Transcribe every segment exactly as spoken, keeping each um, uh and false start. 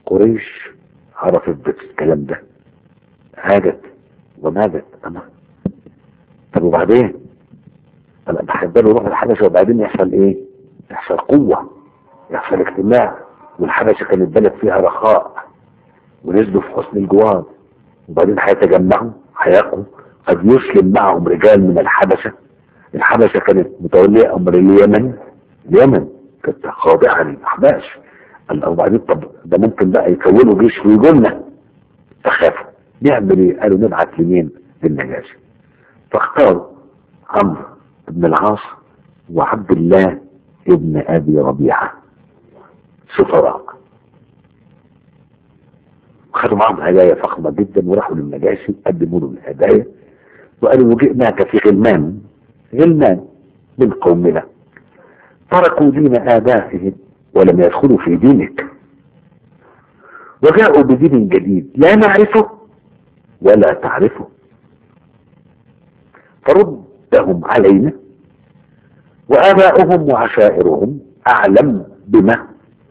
قريش عرفت بالكلام ده، هاجت وماجت. أنا طب وبعدين انا بحب له يروح الحبشه، وبعدين يحصل ايه؟ يحصل قوه، يحصل اجتماع، والحبشه كانت بلد فيها رخاء، ونزلوا في حسن الجوار، وبعدين هيتجمعوا هيقوا، قد يسلم معهم رجال من الحبشه. الحبشه كانت متوليه امر اليمن، اليمن كانت خاضعه للاحباش. وبعدين طب ده ممكن بقى يكونوا جيش ويجوا لنا، فخافوا. نعمل ايه؟ قالوا نبعت لمين؟ للنجاشي. فاختاروا عمرو بن العاص وعبد الله ابن ابي ربيعه سفراء، خدوا معهم هدايا فخمه جدا، وراحوا للنجاشي قدموا له الهدايا وقالوا جئناك في غلمان غلمان من قومنا تركوا دين آبائهم ولم يدخلوا في دينك، وجاءوا بدين جديد لا نعرفه ولا تعرفه، فردهم علينا، وآباؤهم وعشائرهم أعلم بما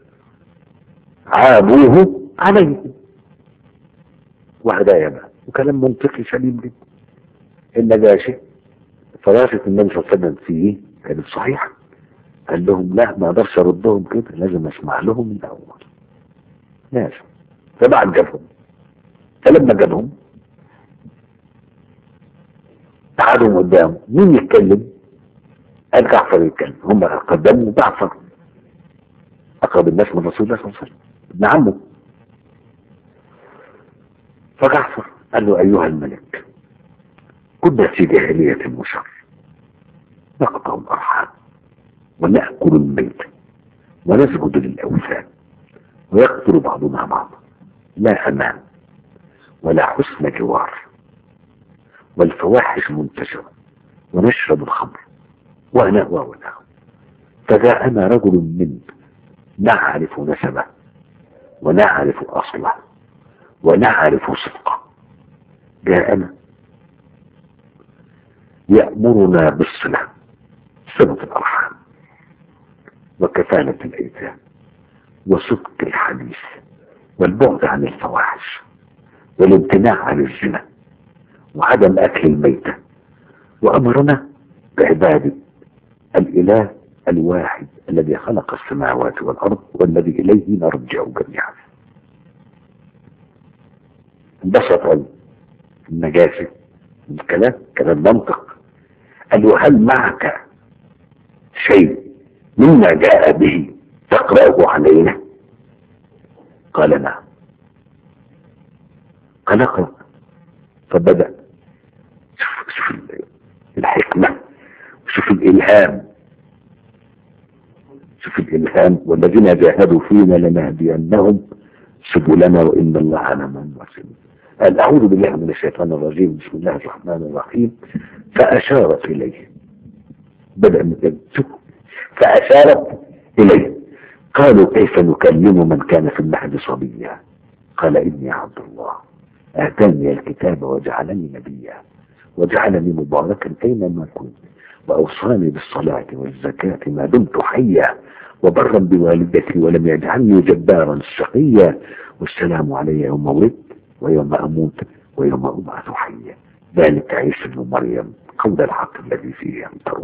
عابوه عليه. وهدايا بقى، وكلام منطقي سليم جدا. النجاشي فراسة النبي صلى الله عليه وسلم فيه كانت صحيحة، قال لهم لا ما اقدرش اردهم كده، لازم اسمع لهم من الاول لازم. فبعد جابهم، فلما جابهم قعدوا قدامه، مين يتكلم؟ قال جعفر يتكلم. هم قدموا جعفر اقرب الناس من رسول الله صلى الله عليه وسلم، ابن عمه. فجعفر قال له ايها الملك، كنا في جاهلية وشر، نقطع الارحام ونأكل الميت ونسجد للأوثان ويقتل بعضنا بعضا، لا أمان ولا حسن جوار، والفواحش منتشرة، ونشرب الخمر ونهوى ونهوى. فجاءنا رجل من نعرف نسبه ونعرف أصله ونعرف صدقه، جاءنا يأمرنا بالصلة، صلة الأرحام وكفالة الأيتام وصدق الحديث والبعد عن الفواحش والامتناع عن الزنا وعدم أكل الميتة، وأمرنا بعبادة الإله الواحد الذي خلق السماوات والأرض والذي إليه نرجع جميعا. انبسط النجاشي الكلام، كلام منطق. قال له هل معك شيء مما جاء به تقرأه علينا؟ قال نعم. قال اقرأ. فبدأ، شوف, شوف الحكمة، شوف الإلهام، شوف الإلهام، والذين جاهدوا فينا لنهدينهم سبلنا وإن الله على من يحسنون. قال أعوذ بالله من الشيطان الرجيم، بسم الله الرحمن الرحيم. فأشارت إليه، بدأ من شوف فأشارت إليه. قالوا كيف نكلم من كان في المهد صبيا؟ قال إني عبد الله آتاني الكتاب وجعلني نبيا وجعلني مباركا أينما كنت وأوصاني بالصلاة والزكاة ما دمت حيا وبرا بوالدتي ولم يجعلني جبارا شقيا والسلام علي يوم ولدت ويوم أموت ويوم أبعث حيا ذلك عيسى ابن مريم قول الحق الذي فيه يمترون.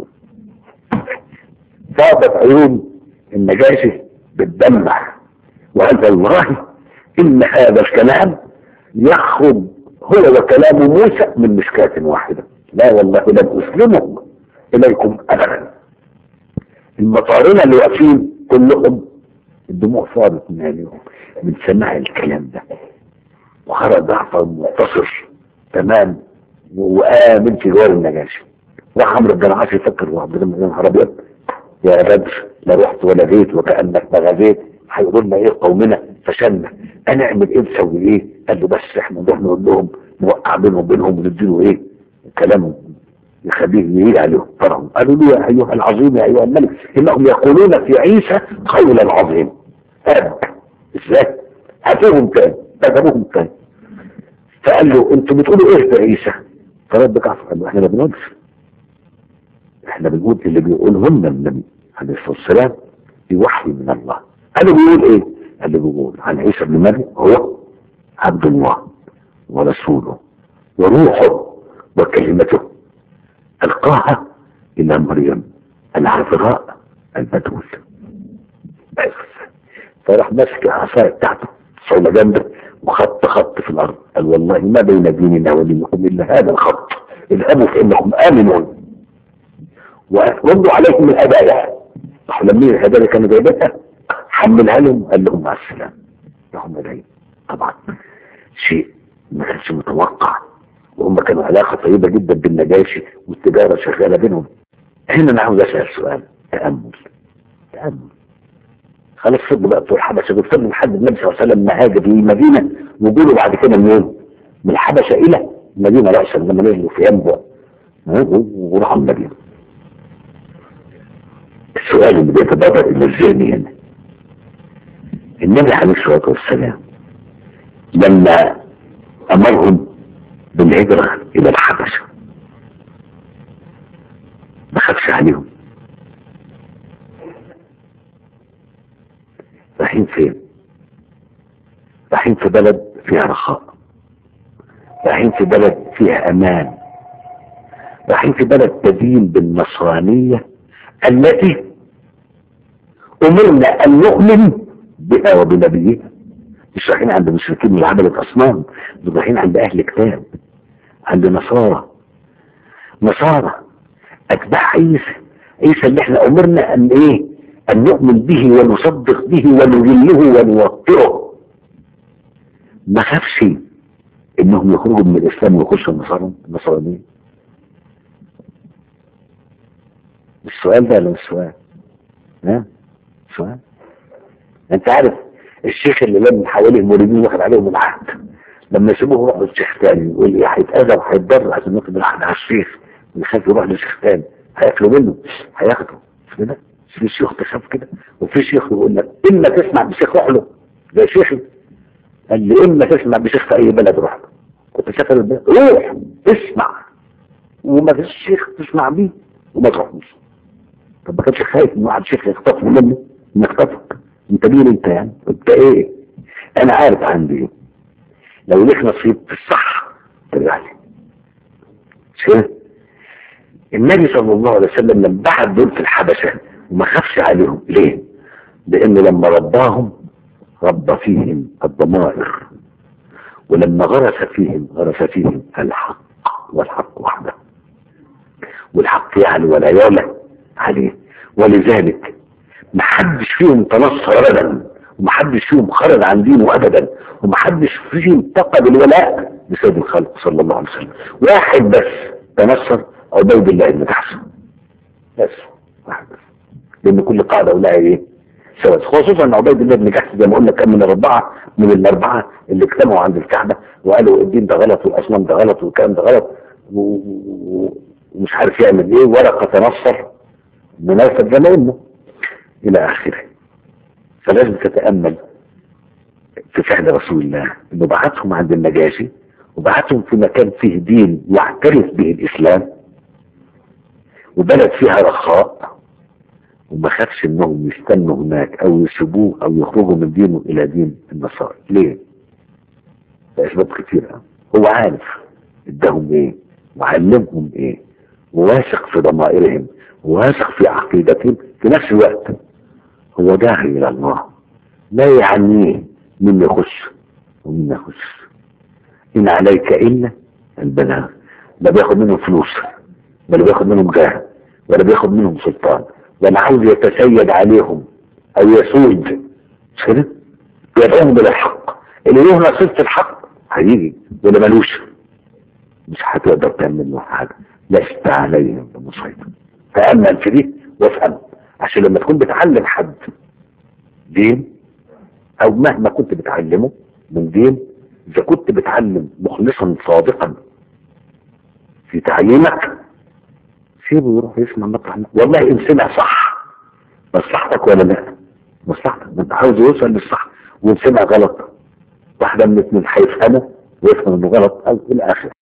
فاضت عيون النجاشي بالدمع، وقال والله إن هذا الكلام يخرج هو وكلام موسى من مشكاة واحدة، لا والله لن أسلمه إليكم أبدا. المطارنة اللي واقفين كلهم الدموع فاضت من عينيهم من سماع الكلام ده، وخرج جعفر منتصر تمام وآمن في جوار النجاشي. راح عمرو بن العاص يفكر وعبد الله بن العربيات يا بدر لا رحت ولا جيت وكأنك ما غزيت، هيقولوا لنا ايه قومنا فشلنا، هنعمل ايه نسوي ايه؟ قال له بس احنا نروح نقول لهم نوقع بينهم وبينهم ونديله ايه كلامهم يخليه يهيج عليهم فرهم. قالوا له يا ايها العظيم يا ايها الملك انهم يقولون في عيسى قولا عظيم. قال ازاي؟ هاتوهم تاني، كذبوهم تاني. فقال له انتوا بتقولوا ايه في عيسى؟ فرد جعفر قال له احنا ما بنقولش، احنا بنقول اللي بيقولهن النبي عليه الصلاه والسلام بوحي من الله. قالوا بيقول ايه؟ اللي بيقول عن عيسى بن مريم هو عبد الله ورسوله وروحه وكلمته ألقاها إلى مريم العذراء البتول. بس فراح ماسك العصاية بتاعته صولة جنبه وخط خط في الأرض، قال والله ما بين ديننا ودينكم إلا هذا الخط، اذهبوا فإنكم آمنون وردوا عليكم الهدايا. راحوا لمين الهدايا اللي كانوا جايبينها حملها لهم، قال لهم مع السلامة لهم جايين. طبعا شيء ما كانش متوقع، وهم كانوا علاقة طيبة جدا بالنجاشي والتجارة شغالة بينهم. هنا انا عاوز اسأل سؤال تأمل تأمل خلاص فضلوا بقى بتوع الحبشة دول فضلوا لحد النبي صلى الله عليه وسلم ما هاجر للمدينة، وجولوا بعد كده منين؟ من الحبشة إلى المدينة رأسا لما نزلوا في ينبع وراحوا المدينة. السؤال اللي بيتبادر إلى الذهن هنا، النبي عليه الصلاة والسلام لما أمرهم بالهجرة إلى الحبشة ما خافش عليهم. رايحين فين؟ رايحين في بلد فيها رخاء، رايحين في بلد فيها امان، رايحين في بلد تدين بالنصرانية التي امرنا ان نؤمن بها وبنبيها. مش رايحين عند المشركين اللي عملت اصنام، دول رايحين عند اهل كتاب، عند نصارى نصارى اتباع عيسى عيسى اللي احنا امرنا ان ايه؟ أن نؤمن به ونصدق به ونجله ونوقره. ما خافش إنهم يخرجوا من الإسلام ويخشوا النصارى النصرانيين. السؤال ده ولا مش سؤال؟ ها؟ سؤال؟ أنت عارف الشيخ اللي لم حواليه المريدين واخد عليهم العهد، لما يسيبوه يروح للشيخ تاني يقول إيه هيتأذى وهيتضر عشان ياخد العهد على الشيخ، ويخاف يروح للشيخ تاني هياكلوا منه هياخدوا كده. في شيخ تخاف كده، وفي شيخ يقول لك اما تسمع بشيخ روح له زي شيخي قال لي اما تسمع بشيخ في اي بلد روح له. كنت سافر البلد روح اسمع، وما فيش شيخ تسمع بيه وما تروحوش. طب ما كانش خايف ان واحد شيخ يخطف منه ما يخطفك؟ انت مين انت يعني؟ انت ايه؟ انا عارف عندي ايه. لو ليك نصيب في الصح ترجع لي. مش كده؟ النبي صلى الله عليه وسلم لما بعت دول في الحبشه وما خافش عليهم ليه؟ لانه لما رباهم ربى فيهم الضمائر، ولما غرس فيهم غرس فيهم الحق، والحق وحده، والحق يعني ولا يعلى عليه. ولذلك محدش فيهم تنصر ابدا، ومحدش فيهم خرج عن دينه ابدا، ومحدش فيهم فقد الولاء لسيد الخلق صلى الله عليه وسلم. واحد بس تنصر، عبيد الله بن جحش بس، واحد بس، لان كل قاعده ولها ايه؟ سبب. خصوصا ان عبيد الله بن جحش زي ما قلنا كان من الاربعه من الاربعه اللي اجتمعوا عند الكعبه وقالوا الدين ده غلط والاصنام ده غلط والكلام ده غلط ومش عارف يعمل ايه. ورقه تنصر منافق زي ما قلنا الى اخره. فلازم تتامل في فعل رسول الله انه بعتهم عند النجاشي وبعتهم في مكان فيه دين يعترف به الاسلام وبلد فيها رخاء، وما خافش انهم يستنوا هناك او يسيبوه او يخرجوا من دينه الى دين النصارى. ليه؟ لاسباب كثيره. هو عارف اداهم ايه وعلمهم ايه، وواثق في ضمائرهم وواثق في عقيدتهم. في نفس الوقت هو داعي الى الله، لا يعنيه من يخش ومن يخش. ان عليك الا البلاغ. لا بياخد منهم فلوس ولا بياخد منهم جاه ولا بياخد منهم سلطان ولا عاوز يتسيد عليهم او يسود. مش كده؟ يدعوهم الى الحق. اللي له نصيب في الحق هيجي، واللي ملوش مش هتقدر تعمل له حاجه. لست عليهم بمسيطر. تامل في دي وافهم، عشان لما تكون بتعلم حد دين او مهما كنت بتعلمه من دين، اذا كنت بتعلم مخلصا صادقا في تعليمك سيبه يروح يسمع مطرح. والله ان سمع صح مصلحتك ولا لا؟ مصلحتك. انت عاوز يوصل للصح، وان سمع غلط واحده من الاثنين هيفهمه ويفهم انه غلط او الى اخره.